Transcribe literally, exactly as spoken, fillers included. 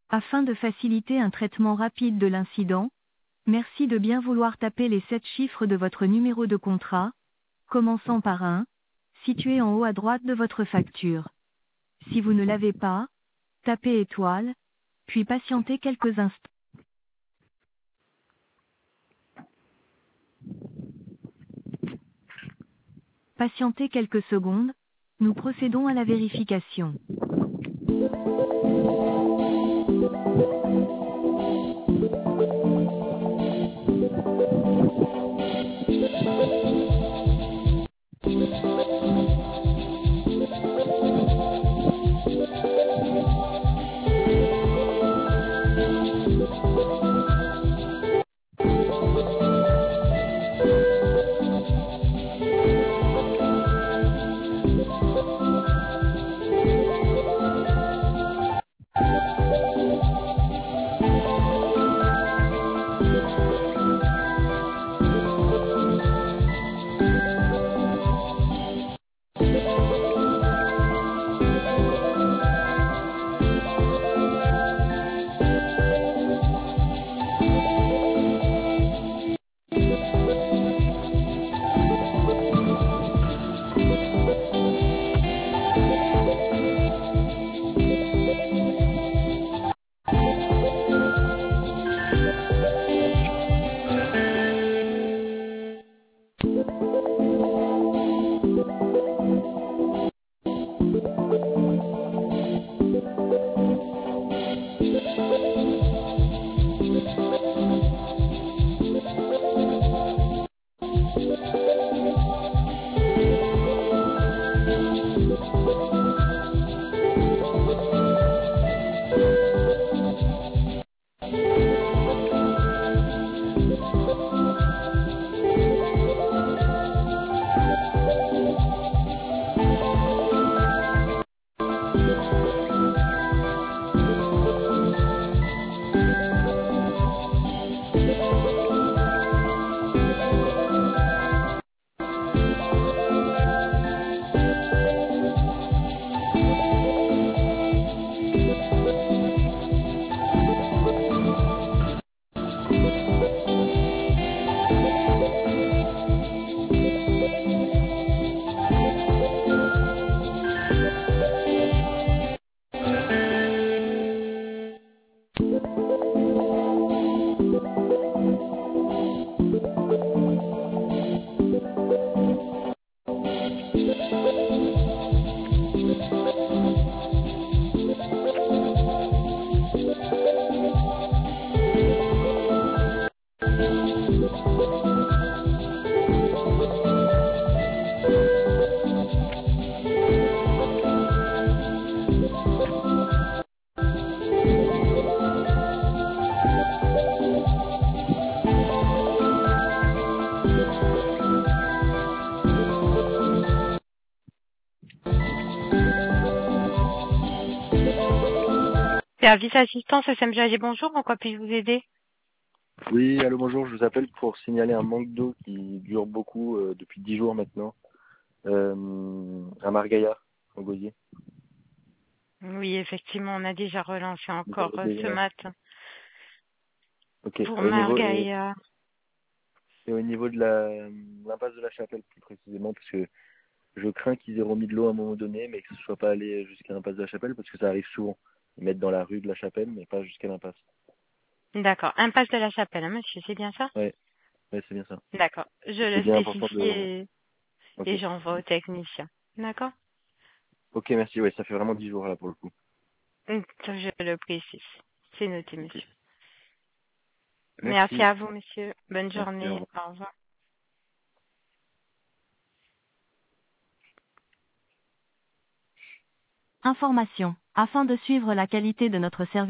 Afin de faciliter un traitement rapide de l'incident, merci de bien vouloir taper les sept chiffres de votre numéro de contrat, commençant par un, situé en haut à droite de votre facture. Si vous ne l'avez pas, tapez étoile, puis patientez quelques instants. Patientez quelques secondes, nous procédons à la vérification. Service assistance S M G A G, bonjour, en quoi puis-je vous aider? Oui, allô, bonjour, je vous appelle pour signaler un manque d'eau qui dure beaucoup euh, depuis dix jours maintenant, euh, à Margaillard, en Gosier. Oui, effectivement, on a déjà relancé Vous encore avez euh, ce déjà... matin Ok, pour au niveau, et, Margaïa. et au niveau de la l'impasse de la Chapelle plus précisément, parce que je crains qu'ils aient remis de l'eau à un moment donné, mais que ce ne soit pas allé jusqu'à l'impasse de la Chapelle, parce que ça arrive souvent. Ils mettent dans la rue de la Chapelle, mais pas jusqu'à l'impasse. D'accord, impasse de la Chapelle, hein, monsieur, c'est bien ça? Ouais, ouais, c'est bien ça. D'accord, je C'est le bien important spécifie de... et, Ok, et j'envoie au technicien. D'accord? ok, merci, ouais, ça fait vraiment dix jours là pour le coup. Donc, je le précise. C'est noté, Ok, monsieur. Merci merci, à vous, monsieur. Bonne merci, au journée. revoir. Au revoir. Information. Afin de suivre la qualité de notre service,